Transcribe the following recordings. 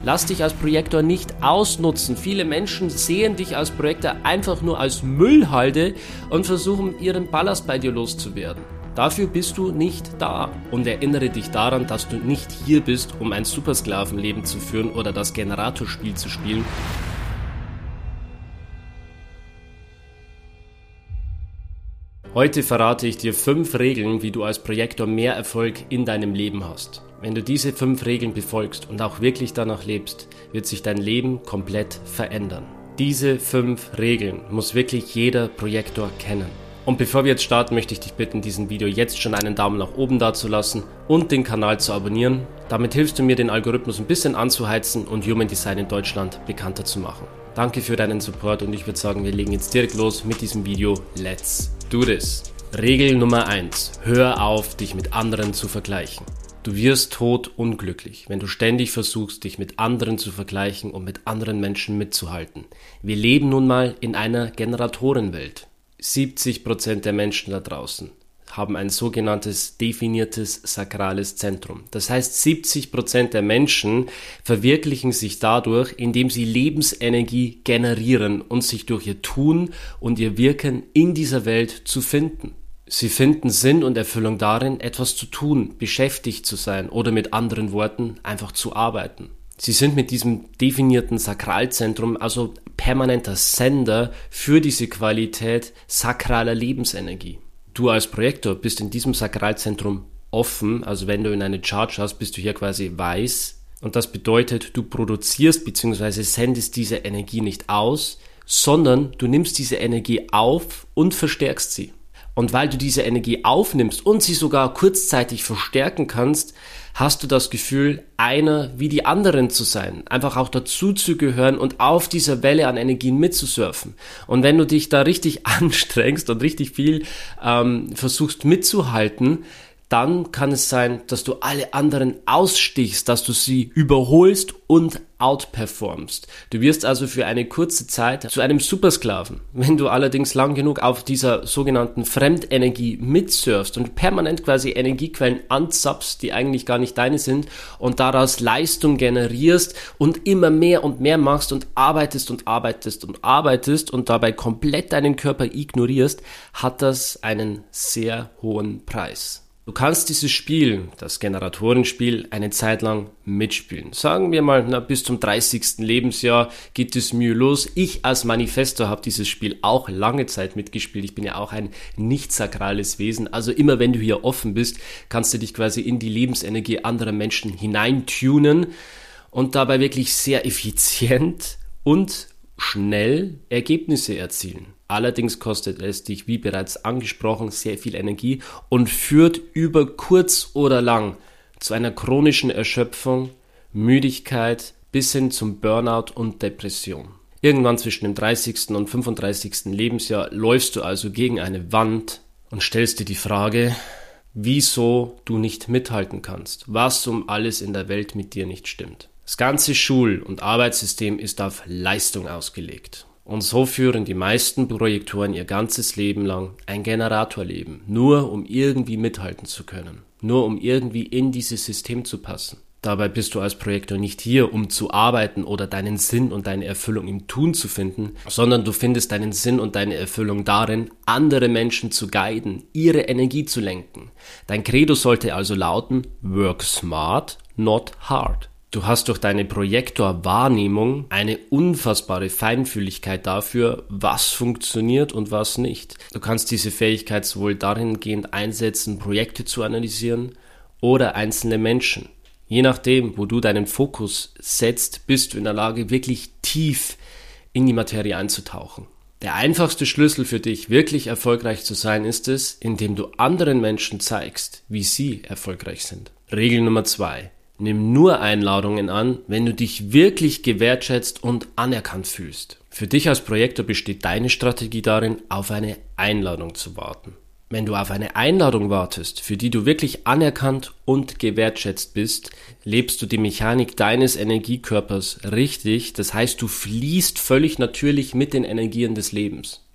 Lass dich als Projektor nicht ausnutzen. Viele Menschen sehen dich als Projektor einfach nur als Müllhalde und versuchen, ihren Ballast bei dir loszuwerden. Dafür bist du nicht da. Und erinnere dich daran, dass du nicht hier bist, um ein Supersklavenleben zu führen oder das Generatorspiel zu spielen. Heute verrate ich dir 5 Regeln, wie du als Projektor mehr Erfolg in deinem Leben hast. Wenn du diese 5 Regeln befolgst und auch wirklich danach lebst, wird sich dein Leben komplett verändern. Diese 5 Regeln muss wirklich jeder Projektor kennen. Und bevor wir jetzt starten, möchte ich dich bitten, diesem Video jetzt schon einen Daumen nach oben dazulassen und den Kanal zu abonnieren. Damit hilfst du mir, den Algorithmus ein bisschen anzuheizen und Human Design in Deutschland bekannter zu machen. Danke für deinen Support und ich würde sagen, wir legen jetzt direkt los mit diesem Video. Let's do this! Regel Nummer 1. Hör auf, dich mit anderen zu vergleichen. Du wirst todunglücklich, wenn du ständig versuchst, dich mit anderen zu vergleichen und mit anderen Menschen mitzuhalten. Wir leben nun mal in einer Generatorenwelt. 70% der Menschen da draußen haben ein sogenanntes definiertes sakrales Zentrum. Das heißt, 70% der Menschen verwirklichen sich dadurch, indem sie Lebensenergie generieren und sich durch ihr Tun und ihr Wirken in dieser Welt zu finden. Sie finden Sinn und Erfüllung darin, etwas zu tun, beschäftigt zu sein oder mit anderen Worten einfach zu arbeiten. Sie sind mit diesem definierten Sakralzentrum also permanenter Sender für diese Qualität sakraler Lebensenergie. Du als Projektor bist in diesem Sakralzentrum offen, also wenn du in eine Chart schaust, bist du hier quasi weiß und das bedeutet, du produzierst bzw. sendest diese Energie nicht aus, sondern du nimmst diese Energie auf und verstärkst sie. Und weil du diese Energie aufnimmst und sie sogar kurzzeitig verstärken kannst, hast du das Gefühl, einer wie die anderen zu sein, einfach auch dazu zu gehören und auf dieser Welle an Energien mitzusurfen. Und wenn du dich da richtig anstrengst und richtig viel versuchst mitzuhalten, dann kann es sein, dass du alle anderen ausstichst, dass du sie überholst und outperformst. Du wirst also für eine kurze Zeit zu einem Supersklaven. Wenn du allerdings lang genug auf dieser sogenannten Fremdenergie mitsurfst und permanent quasi Energiequellen anzapfst, die eigentlich gar nicht deine sind und daraus Leistung generierst und immer mehr und mehr machst und arbeitest und arbeitest und arbeitest und dabei komplett deinen Körper ignorierst, hat das einen sehr hohen Preis. Du kannst dieses Spiel, das Generatorenspiel, eine Zeit lang mitspielen. Sagen wir mal, bis zum 30. Lebensjahr geht es mühelos. Ich als Manifestor habe dieses Spiel auch lange Zeit mitgespielt. Ich bin ja auch ein nicht sakrales Wesen. Also immer wenn du hier offen bist, kannst du dich quasi in die Lebensenergie anderer Menschen hineintunen und dabei wirklich sehr effizient und schnell Ergebnisse erzielen. Allerdings kostet es dich, wie bereits angesprochen, sehr viel Energie und führt über kurz oder lang zu einer chronischen Erschöpfung, Müdigkeit bis hin zum Burnout und Depression. Irgendwann zwischen dem 30. und 35. Lebensjahr läufst du also gegen eine Wand und stellst dir die Frage, wieso du nicht mithalten kannst, was um alles in der Welt mit dir nicht stimmt. Das ganze Schul- und Arbeitssystem ist auf Leistung ausgelegt. Und so führen die meisten Projektoren ihr ganzes Leben lang ein Generatorleben, nur um irgendwie mithalten zu können, nur um irgendwie in dieses System zu passen. Dabei bist du als Projektor nicht hier, um zu arbeiten oder deinen Sinn und deine Erfüllung im Tun zu finden, sondern du findest deinen Sinn und deine Erfüllung darin, andere Menschen zu guiden, ihre Energie zu lenken. Dein Credo sollte also lauten, work smart, not hard. Du hast durch deine Projektorwahrnehmung eine unfassbare Feinfühligkeit dafür, was funktioniert und was nicht. Du kannst diese Fähigkeit sowohl dahingehend einsetzen, Projekte zu analysieren oder einzelne Menschen. Je nachdem, wo du deinen Fokus setzt, bist du in der Lage, wirklich tief in die Materie einzutauchen. Der einfachste Schlüssel für dich, wirklich erfolgreich zu sein, ist es, indem du anderen Menschen zeigst, wie sie erfolgreich sind. Regel Nummer 2. Nimm nur Einladungen an, wenn du dich wirklich gewertschätzt und anerkannt fühlst. Für dich als Projektor besteht deine Strategie darin, auf eine Einladung zu warten. Wenn du auf eine Einladung wartest, für die du wirklich anerkannt und gewertschätzt bist, lebst du die Mechanik deines Energiekörpers richtig. Das heißt, du fließt völlig natürlich mit den Energien des Lebens.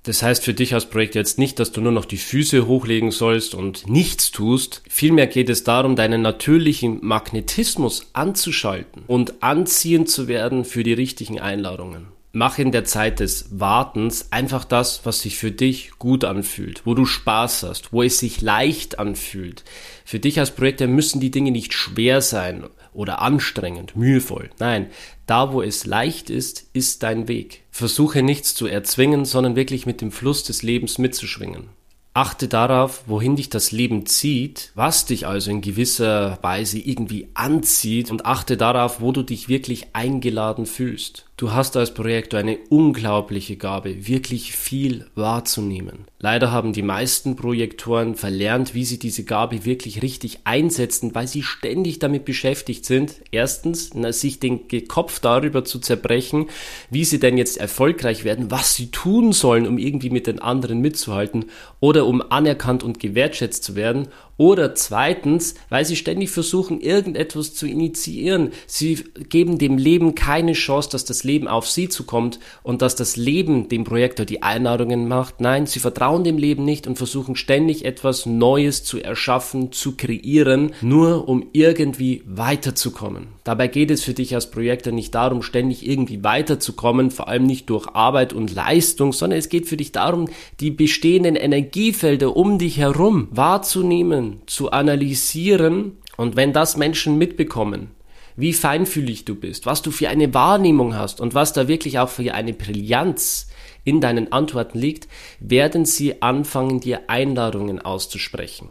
Das heißt für dich als Projekt jetzt nicht, dass du nur noch die Füße hochlegen sollst und nichts tust. Vielmehr geht es darum, deinen natürlichen Magnetismus anzuschalten und anziehend zu werden für die richtigen Einladungen. Mach in der Zeit des Wartens einfach das, was sich für dich gut anfühlt, wo du Spaß hast, wo es sich leicht anfühlt. Für dich als Projektor müssen die Dinge nicht schwer sein oder anstrengend, mühevoll. Nein, da wo es leicht ist, ist dein Weg. Versuche nichts zu erzwingen, sondern wirklich mit dem Fluss des Lebens mitzuschwingen. Achte darauf, wohin dich das Leben zieht, was dich also in gewisser Weise irgendwie anzieht und achte darauf, wo du dich wirklich eingeladen fühlst. Du hast als Projektor eine unglaubliche Gabe, wirklich viel wahrzunehmen. Leider haben die meisten Projektoren verlernt, wie sie diese Gabe wirklich richtig einsetzen, weil sie ständig damit beschäftigt sind, erstens, sich den Kopf darüber zu zerbrechen, wie sie denn jetzt erfolgreich werden, was sie tun sollen, um irgendwie mit den anderen mitzuhalten oder um anerkannt und gewertschätzt zu werden. Oder zweitens, weil sie ständig versuchen, irgendetwas zu initiieren. Sie geben dem Leben keine Chance, dass das Leben auf sie zukommt und dass das Leben dem Projektor die Einladungen macht. Nein, sie vertrauen dem Leben nicht und versuchen ständig etwas Neues zu erschaffen, zu kreieren, nur um irgendwie weiterzukommen. Dabei geht es für dich als Projektor nicht darum, ständig irgendwie weiterzukommen, vor allem nicht durch Arbeit und Leistung, sondern es geht für dich darum, die bestehenden Energiefelder um dich herum wahrzunehmen, zu analysieren, und wenn das Menschen mitbekommen, wie feinfühlig du bist, was du für eine Wahrnehmung hast und was da wirklich auch für eine Brillanz in deinen Antworten liegt, werden sie anfangen, dir Einladungen auszusprechen.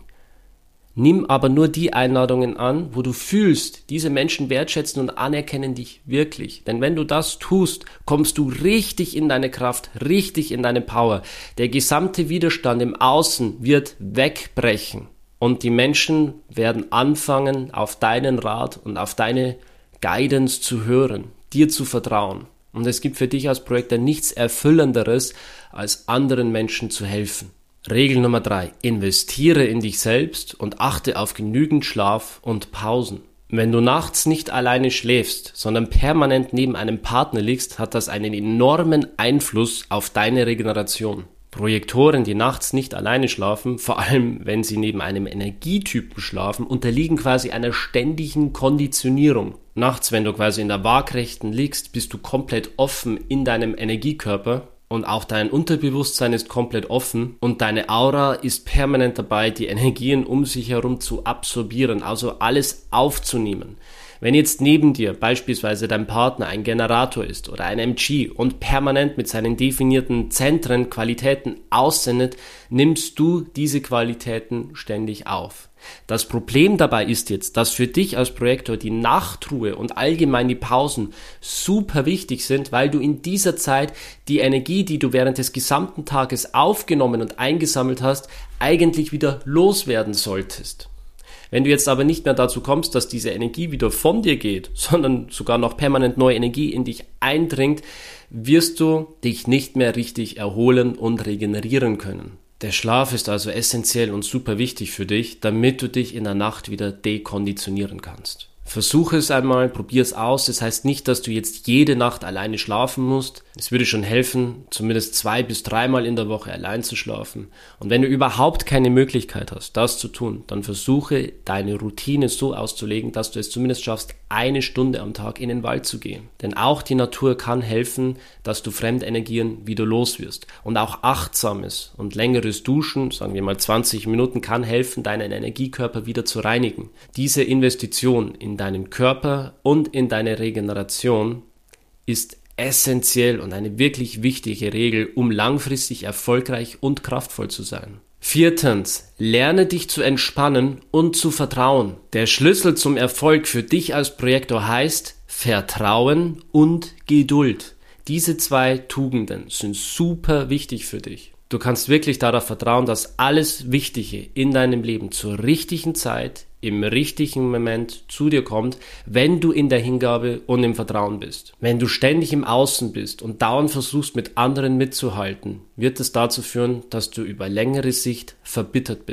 Nimm aber nur die Einladungen an, wo du fühlst, diese Menschen wertschätzen und anerkennen dich wirklich. Denn wenn du das tust, kommst du richtig in deine Kraft, richtig in deine Power. Der gesamte Widerstand im Außen wird wegbrechen. Und die Menschen werden anfangen, auf deinen Rat und auf deine Guidance zu hören, dir zu vertrauen. Und es gibt für dich als Projektor nichts Erfüllenderes, als anderen Menschen zu helfen. Regel Nummer 3. Investiere in dich selbst und achte auf genügend Schlaf und Pausen. Wenn du nachts nicht alleine schläfst, sondern permanent neben einem Partner liegst, hat das einen enormen Einfluss auf deine Regeneration. Projektoren, die nachts nicht alleine schlafen, vor allem wenn sie neben einem Energietypen schlafen, unterliegen quasi einer ständigen Konditionierung. Nachts, wenn du quasi in der Waagrechten liegst, bist du komplett offen in deinem Energiekörper und auch dein Unterbewusstsein ist komplett offen und deine Aura ist permanent dabei, die Energien um sich herum zu absorbieren, also alles aufzunehmen. Wenn jetzt neben dir beispielsweise dein Partner ein Generator ist oder ein MG und permanent mit seinen definierten Zentren Qualitäten aussendet, nimmst du diese Qualitäten ständig auf. Das Problem dabei ist jetzt, dass für dich als Projektor die Nachtruhe und allgemein die Pausen super wichtig sind, weil du in dieser Zeit die Energie, die du während des gesamten Tages aufgenommen und eingesammelt hast, eigentlich wieder loswerden solltest. Wenn du jetzt aber nicht mehr dazu kommst, dass diese Energie wieder von dir geht, sondern sogar noch permanent neue Energie in dich eindringt, wirst du dich nicht mehr richtig erholen und regenerieren können. Der Schlaf ist also essentiell und super wichtig für dich, damit du dich in der Nacht wieder dekonditionieren kannst. Versuche es einmal, probier es aus. Das heißt nicht, dass du jetzt jede Nacht alleine schlafen musst. Es würde schon helfen, zumindest 2 bis 3 Mal in der Woche allein zu schlafen. Und wenn du überhaupt keine Möglichkeit hast, das zu tun, dann versuche deine Routine so auszulegen, dass du es zumindest schaffst, 1 Stunde am Tag in den Wald zu gehen. Denn auch die Natur kann helfen, dass du Fremdenergien wieder los wirst. Und auch achtsames und längeres Duschen, sagen wir mal 20 Minuten, kann helfen, deinen Energiekörper wieder zu reinigen. Diese Investition in deinen Körper und in deine Regeneration ist essentiell und eine wirklich wichtige Regel, um langfristig erfolgreich und kraftvoll zu sein. 4. Lerne dich zu entspannen und zu vertrauen. Der Schlüssel zum Erfolg für dich als Projektor heißt Vertrauen und Geduld. Diese 2 Tugenden sind super wichtig für dich. Du kannst wirklich darauf vertrauen, dass alles Wichtige in deinem Leben zur richtigen Zeit, im richtigen Moment zu dir kommt, wenn du in der Hingabe und im Vertrauen bist. Wenn du ständig im Außen bist und dauernd versuchst, mit anderen mitzuhalten, wird es dazu führen, dass du über längere Sicht verbittert bist.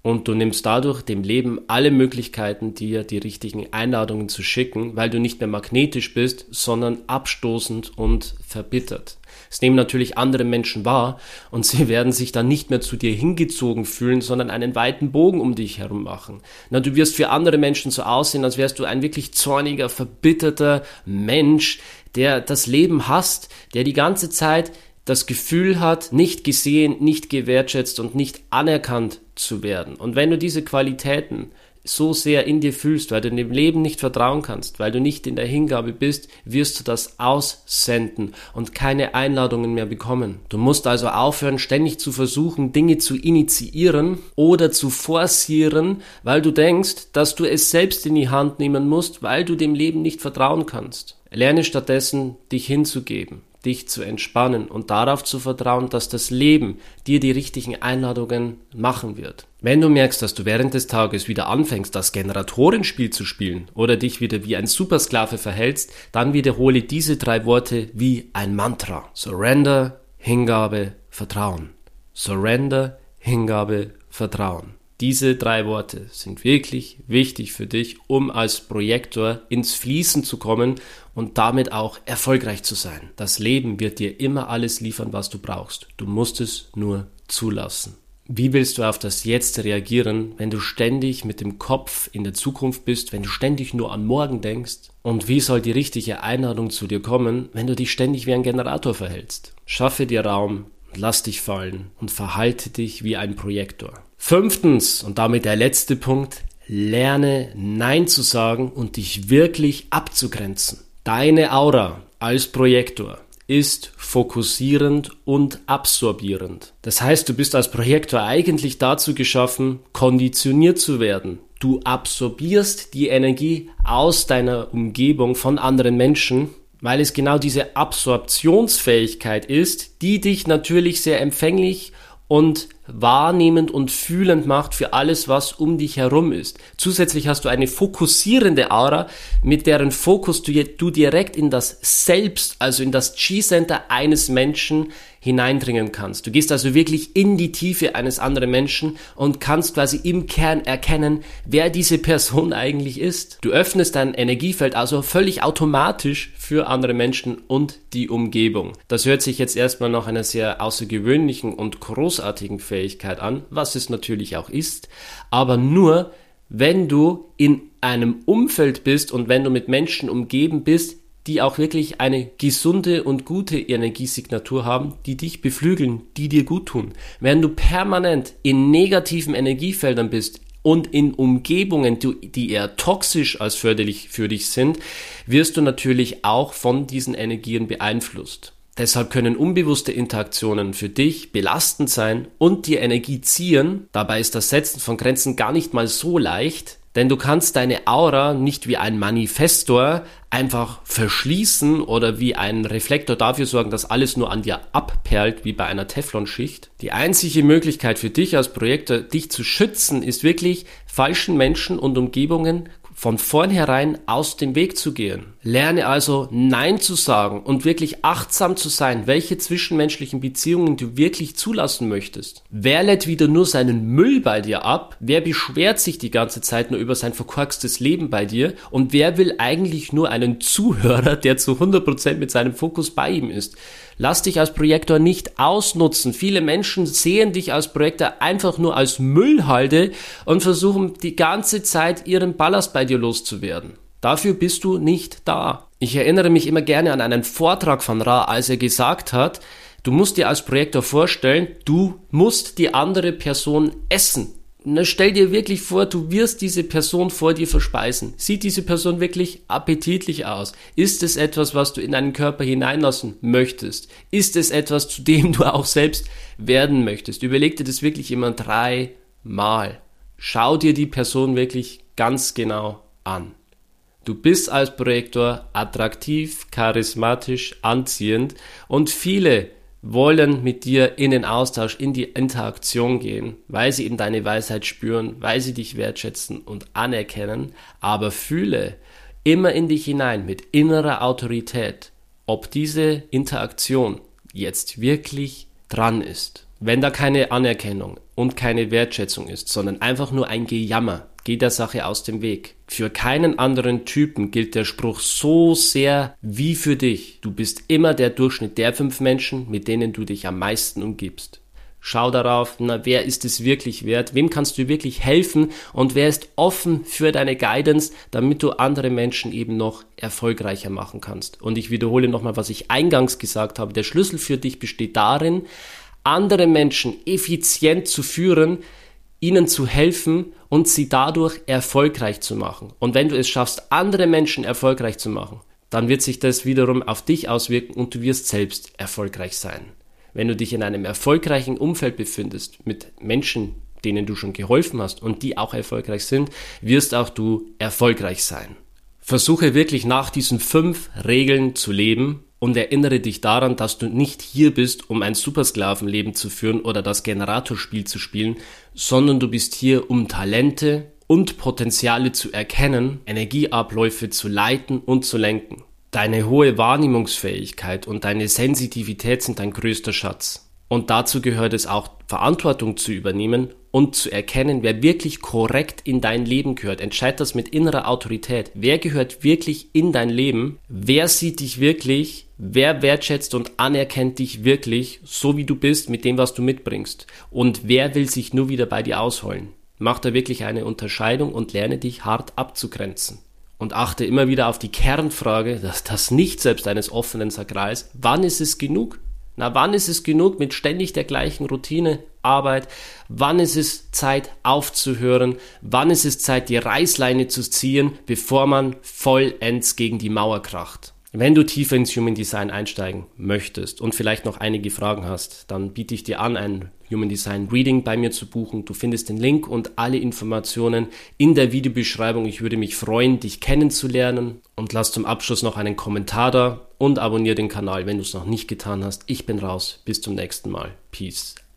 Und du nimmst dadurch dem Leben alle Möglichkeiten, dir die richtigen Einladungen zu schicken, weil du nicht mehr magnetisch bist, sondern abstoßend und verbittert. Es nehmen natürlich andere Menschen wahr und sie werden sich dann nicht mehr zu dir hingezogen fühlen, sondern einen weiten Bogen um dich herum machen. Du wirst für andere Menschen so aussehen, als wärst du ein wirklich zorniger, verbitterter Mensch, der das Leben hasst, der die ganze Zeit das Gefühl hat, nicht gesehen, nicht gewertschätzt und nicht anerkannt zu werden. Und wenn du diese Qualitäten so sehr in dir fühlst, weil du dem Leben nicht vertrauen kannst, weil du nicht in der Hingabe bist, wirst du das aussenden und keine Einladungen mehr bekommen. Du musst also aufhören, ständig zu versuchen, Dinge zu initiieren oder zu forcieren, weil du denkst, dass du es selbst in die Hand nehmen musst, weil du dem Leben nicht vertrauen kannst. Lerne stattdessen, dich hinzugeben, dich zu entspannen und darauf zu vertrauen, dass das Leben dir die richtigen Einladungen machen wird. Wenn du merkst, dass du während des Tages wieder anfängst, das Generatorenspiel zu spielen oder dich wieder wie ein Supersklave verhältst, dann wiederhole diese 3 Worte wie ein Mantra. Surrender, Hingabe, Vertrauen. Surrender, Hingabe, Vertrauen. Diese 3 Worte sind wirklich wichtig für dich, um als Projektor ins Fließen zu kommen und damit auch erfolgreich zu sein. Das Leben wird dir immer alles liefern, was du brauchst. Du musst es nur zulassen. Wie willst du auf das Jetzt reagieren, wenn du ständig mit dem Kopf in der Zukunft bist, wenn du ständig nur an morgen denkst? Und wie soll die richtige Einladung zu dir kommen, wenn du dich ständig wie ein Generator verhältst? Schaffe dir Raum, lass dich fallen und verhalte dich wie ein Projektor. 5. und damit der letzte Punkt, lerne Nein zu sagen und dich wirklich abzugrenzen. Deine Aura als Projektor ist fokussierend und absorbierend. Das heißt, du bist als Projektor eigentlich dazu geschaffen, konditioniert zu werden. Du absorbierst die Energie aus deiner Umgebung von anderen Menschen, weil es genau diese Absorptionsfähigkeit ist, die dich natürlich sehr empfänglich und wahrnehmend und fühlend macht für alles, was um dich herum ist. Zusätzlich hast du eine fokussierende Aura, mit deren Fokus du direkt in das Selbst, also in das G-Center eines Menschen hineindringen kannst. Du gehst also wirklich in die Tiefe eines anderen Menschen und kannst quasi im Kern erkennen, wer diese Person eigentlich ist. Du öffnest dein Energiefeld also völlig automatisch für andere Menschen und die Umgebung. Das hört sich jetzt erstmal nach einer sehr außergewöhnlichen und großartigen Fähigkeit an, was es natürlich auch ist, aber nur, wenn du in einem Umfeld bist und wenn du mit Menschen umgeben bist, die auch wirklich eine gesunde und gute Energiesignatur haben, die dich beflügeln, die dir gut tun. Wenn du permanent in negativen Energiefeldern bist und in Umgebungen, die eher toxisch als förderlich für dich sind, wirst du natürlich auch von diesen Energien beeinflusst. Deshalb können unbewusste Interaktionen für dich belastend sein und dir Energie ziehen. Dabei ist das Setzen von Grenzen gar nicht mal so leicht, denn du kannst deine Aura nicht wie ein Manifestor einfach verschließen oder wie ein Reflektor dafür sorgen, dass alles nur an dir abperlt, wie bei einer Teflonschicht. Die einzige Möglichkeit für dich als Projektor, dich zu schützen, ist wirklich, falschen Menschen und Umgebungen von vornherein aus dem Weg zu gehen. Lerne also Nein zu sagen und wirklich achtsam zu sein, welche zwischenmenschlichen Beziehungen du wirklich zulassen möchtest. Wer lädt wieder nur seinen Müll bei dir ab? Wer beschwert sich die ganze Zeit nur über sein verkorkstes Leben bei dir? Und wer will eigentlich nur einen Zuhörer, der zu 100% mit seinem Fokus bei ihm ist? Lass dich als Projektor nicht ausnutzen. Viele Menschen sehen dich als Projektor einfach nur als Müllhalde und versuchen die ganze Zeit ihren Ballast bei dir loszuwerden. Dafür bist du nicht da. Ich erinnere mich immer gerne an einen Vortrag von Ra, als er gesagt hat, du musst dir als Projektor vorstellen, du musst die andere Person essen. Na, stell dir wirklich vor, du wirst diese Person vor dir verspeisen. Sieht diese Person wirklich appetitlich aus? Ist es etwas, was du in deinen Körper hineinlassen möchtest? Ist es etwas, zu dem du auch selbst werden möchtest? Überleg dir das wirklich immer 3 Mal. Schau dir die Person wirklich ganz genau an. Du bist als Projektor attraktiv, charismatisch, anziehend und viele wollen mit dir in den Austausch, in die Interaktion gehen, weil sie in deine Weisheit spüren, weil sie dich wertschätzen und anerkennen, aber fühle immer in dich hinein mit innerer Autorität, ob diese Interaktion jetzt wirklich dran ist. Wenn da keine Anerkennung und keine Wertschätzung ist, sondern einfach nur ein Gejammer, geh der Sache aus dem Weg. Für keinen anderen Typen gilt der Spruch so sehr wie für dich. Du bist immer der Durchschnitt der 5 Menschen, mit denen du dich am meisten umgibst. Schau darauf, wer ist es wirklich wert, wem kannst du wirklich helfen und wer ist offen für deine Guidance, damit du andere Menschen eben noch erfolgreicher machen kannst. Und ich wiederhole nochmal, was ich eingangs gesagt habe, der Schlüssel für dich besteht darin, andere Menschen effizient zu führen, ihnen zu helfen und sie dadurch erfolgreich zu machen. Und wenn du es schaffst, andere Menschen erfolgreich zu machen, dann wird sich das wiederum auf dich auswirken und du wirst selbst erfolgreich sein. Wenn du dich in einem erfolgreichen Umfeld befindest, mit Menschen, denen du schon geholfen hast und die auch erfolgreich sind, wirst auch du erfolgreich sein. Versuche wirklich nach diesen 5 Regeln zu leben und erinnere dich daran, dass du nicht hier bist, um ein Supersklavenleben zu führen oder das Generatorspiel zu spielen, sondern du bist hier, um Talente und Potenziale zu erkennen, Energieabläufe zu leiten und zu lenken. Deine hohe Wahrnehmungsfähigkeit und deine Sensitivität sind dein größter Schatz. Und dazu gehört es auch, Verantwortung zu übernehmen und zu erkennen, wer wirklich korrekt in dein Leben gehört. Entscheid das mit innerer Autorität. Wer gehört wirklich in dein Leben? Wer sieht dich wirklich? Wer wertschätzt und anerkennt dich wirklich, so wie du bist, mit dem, was du mitbringst? Und wer will sich nur wieder bei dir ausholen? Mach da wirklich eine Unterscheidung und lerne dich hart abzugrenzen. Und achte immer wieder auf die Kernfrage, dass das Nicht-Selbst eines offenen Sakrals, wann ist es genug? Wann ist es genug mit ständig der gleichen Routine, Arbeit? Wann ist es Zeit aufzuhören? Wann ist es Zeit, die Reißleine zu ziehen, bevor man vollends gegen die Mauer kracht? Wenn du tiefer ins Human Design einsteigen möchtest und vielleicht noch einige Fragen hast, dann biete ich dir an, ein Human Design Reading bei mir zu buchen. Du findest den Link und alle Informationen in der Videobeschreibung. Ich würde mich freuen, dich kennenzulernen, und lass zum Abschluss noch einen Kommentar da und abonniere den Kanal, wenn du es noch nicht getan hast. Ich bin raus. Bis zum nächsten Mal. Peace.